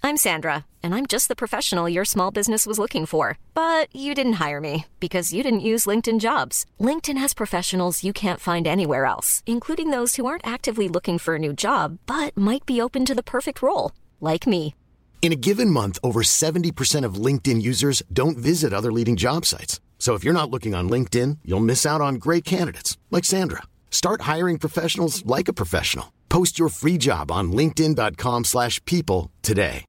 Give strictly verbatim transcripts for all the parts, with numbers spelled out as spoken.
I'm Sandra, and I'm just the professional your small business was looking for. But you didn't hire me because you didn't use LinkedIn Jobs. LinkedIn has professionals you can't find anywhere else, including those who aren't actively looking for a new job, but might be open to the perfect role, like me. In a given month, over seventy percent of LinkedIn users don't visit other leading job sites. So if you're not looking on LinkedIn, you'll miss out on great candidates like Sandra. Start hiring professionals like a professional. Post your free job on linkedin.com slash people today.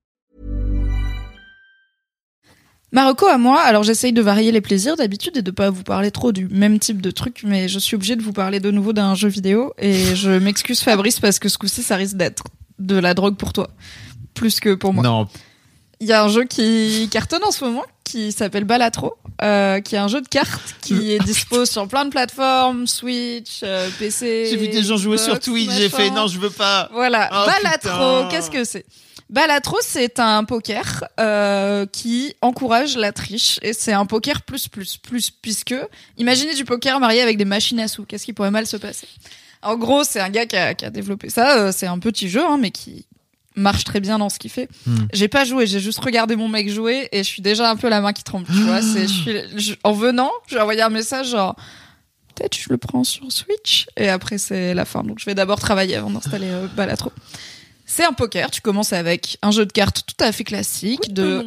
Marocco à moi, alors j'essaye de varier les plaisirs d'habitude et de pas vous parler trop du même type de truc, mais je suis obligée de vous parler de nouveau d'un jeu vidéo et je m'excuse Fabrice parce que ce coup-ci ça risque d'être de la drogue pour toi, plus que pour moi. Non. Il y a un jeu qui cartonne en ce moment qui s'appelle Balatro, euh, qui est un jeu de cartes qui est dispo sur plein de plateformes, Switch, euh, P C. J'ai vu des gens jouer Xbox, sur Twitch, machin. j'ai fait non, je veux pas. Voilà, Oh, Balatro, putain. qu'est-ce que c'est ? Balatro, c'est un poker euh, qui encourage la triche et c'est un poker plus plus plus puisque imaginez du poker marié avec des machines à sous. Qu'est-ce qui pourrait mal se passer ? En gros, c'est un gars qui a, qui a développé ça. Euh, c'est un petit jeu, hein, mais qui marche très bien dans ce qu'il fait. Hmm. J'ai pas joué, j'ai juste regardé mon mec jouer et je suis déjà un peu la main qui tremble. Tu vois, c'est, je suis, je- en venant, j'ai envoyé un message genre peut-être je le prends sur Switch et après c'est la fin. Donc je vais d'abord travailler avant d'installer euh, Balatro. C'est un poker, tu commences avec un jeu de cartes tout à fait classique de,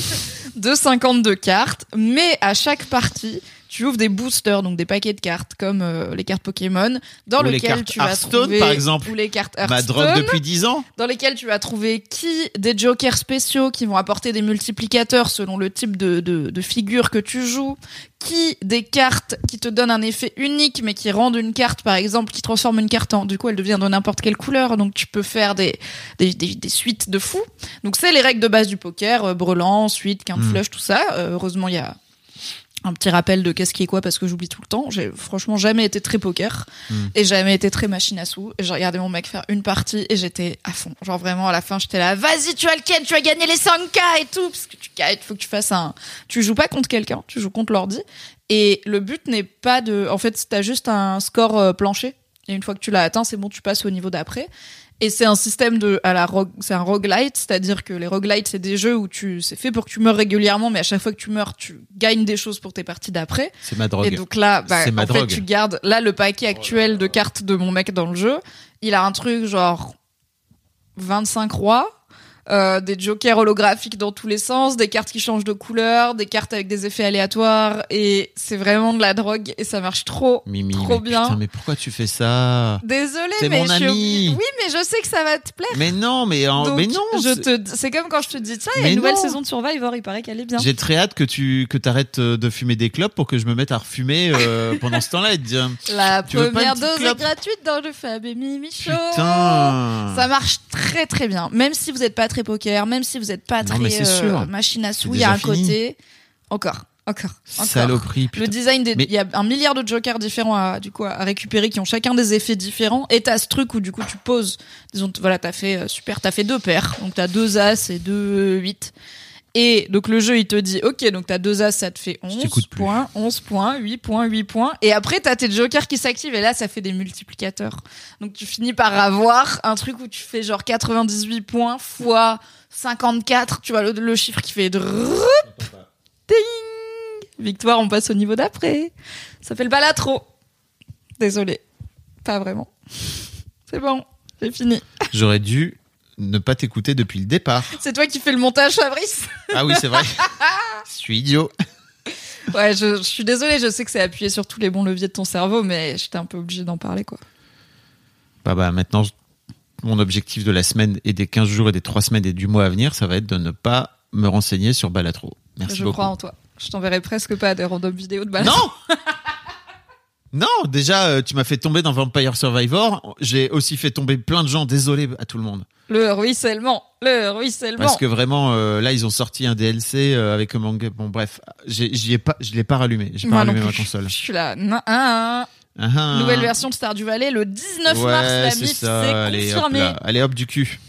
de cinquante-deux cartes, mais à chaque partie, tu ouvres des boosters, donc des paquets de cartes comme euh, les cartes Pokémon, dans Ou les lesquelles cartes tu vas Hearthstone, trouver par exemple. ou les cartes Ma drogue Hearthstone, depuis dix ans. dans lesquelles tu vas trouver qui des jokers spéciaux qui vont apporter des multiplicateurs selon le type de, de, de figure que tu joues, qui des cartes qui te donnent un effet unique mais qui rendent une carte par exemple qui transforme une carte en du coup elle devient de n'importe quelle couleur, donc tu peux faire des des, des, des suites de fous. Donc c'est les règles de base du poker, euh, brelan, suite, quinte, Mm. flush, tout ça. Euh, heureusement il y a un petit rappel de qu'est-ce qui est quoi parce que j'oublie tout le temps. J'ai franchement jamais été très poker Mm. et jamais été très machine à sous. Et j'ai regardé mon mec faire une partie et j'étais à fond. Genre vraiment à la fin j'étais là, vas-y tu as le ken, tu vas gagner les cinq K et tout parce que tu gagnes, faut que tu fasses un. Tu joues pas contre quelqu'un, tu joues contre l'ordi. Et le but n'est pas de. En fait t'as juste un score euh, plancher et une fois que tu l'as atteint c'est bon tu passes au niveau d'après. Et c'est un système de à la rogue, c'est un roguelite, c'est-à-dire que les roguelites c'est des jeux où tu c'est fait pour que tu meurs régulièrement, mais à chaque fois que tu meurs, tu gagnes des choses pour tes parties d'après. C'est ma drogue. Et donc là, bah, C'est ma en fait, drogue. tu gardes là le paquet actuel de cartes de mon mec dans le jeu. Il a un truc genre vingt-cinq rois. Euh, des jokers holographiques dans tous les sens, des cartes qui changent de couleur, des cartes avec des effets aléatoires, et c'est vraiment de la drogue et ça marche trop, Mimi, trop mais bien. Putain, mais pourquoi tu fais ça? Désolée, C'est mais mon je suis ami. obligée- Oui, mais je sais que ça va te plaire. Mais non, mais, en- Donc, mais non. je c'est- te, c'est comme quand je te dis, tiens, il y a Mais une nouvelle non. saison de Survivor, il paraît qu'elle est bien. J'ai très hâte que tu que t'arrêtes euh, de fumer des clopes pour que je me mette à refumer euh, pendant ce temps-là et te dire La Tu veux pas première une petite dose est clope gratuite dans le Fab et Mimi Show. putain. Ça marche très très bien. Même si vous n'êtes pas très poker, même si vous n'êtes pas Non, mais très c'est euh, sûr. machine à sous, C'est il y a déjà un fini. côté. Encore, encore, encore. Saloperie. Putain. Le design des, Mais- il y a un milliard de jokers différents à, du coup, à récupérer qui ont chacun des effets différents. Et t'as ce truc où, du coup, tu poses, disons, t- voilà, t'as fait, euh, super, t'as fait deux paires. Donc t'as deux as et deux huit. Et donc le jeu, il te dit, ok, donc t'as deux as, ça te fait onze t'écoute plus. points, onze points, huit points, huit points. Et après, t'as tes jokers qui s'activent et là, ça fait des multiplicateurs. Donc tu finis par avoir un truc où tu fais genre quatre-vingt-dix-huit points fois cinquante-quatre. Tu vois le, le chiffre qui fait drrrp, ding. Victoire, on passe au niveau d'après. Ça fait le balatro. Désolé. Pas vraiment. C'est bon, j'ai fini. J'aurais dû ne pas t'écouter depuis le départ. C'est toi qui fais le montage, Fabrice. Ah oui, c'est vrai. Je suis idiot. Ouais, je, je suis désolée, je sais que c'est appuyé sur tous les bons leviers de ton cerveau, mais j'étais un peu obligée d'en parler, quoi. Bah bah maintenant, je- mon objectif de la semaine et des quinze jours et des trois semaines et du mois à venir, ça va être de ne pas me renseigner sur Balatro. Merci je beaucoup. crois en toi. Je t'enverrai presque pas des random vidéos de balade. Non Non, déjà, euh, tu m'as fait tomber dans Vampire Survivor. J'ai aussi fait tomber plein de gens. Désolé à tout le monde. Le ruissellement, le ruissellement. Parce que vraiment, euh, là, ils ont sorti un D L C euh, avec un manga. Bon, bref, j'ai- j'y ai pas, je l'ai pas rallumé. J'ai pas Moi non rallumé ma plus. console. Je suis là. Nan, nan. Ah, ah. Nouvelle version de Stardew Valley le dix-neuf Ouais, mars, la c'est mythe, ça. c'est Allez, hop confirmé. là. Allez, hop du cul.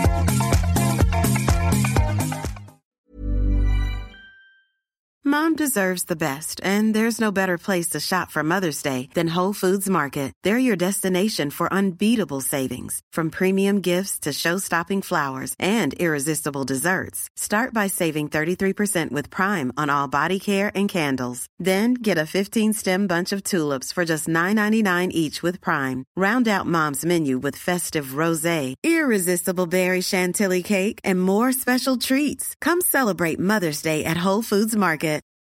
Mom deserves deserves the best, and there's no better place to shop for Mother's Day than Whole Foods Market. They're your destination for unbeatable savings, from premium gifts to show-stopping flowers and irresistible desserts. Start by saving thirty-three percent with Prime on all body care and candles. Then get a fifteen-stem bunch of tulips for just nine ninety-nine each with Prime. Round out Mom's menu with festive rosé, irresistible berry chantilly cake, and more special treats. Come celebrate Mother's Day at Whole Foods Market.